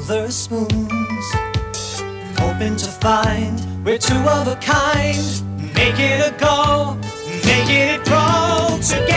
silver spoons, hoping to find we're two of a kind. Make it a go, make it grow together.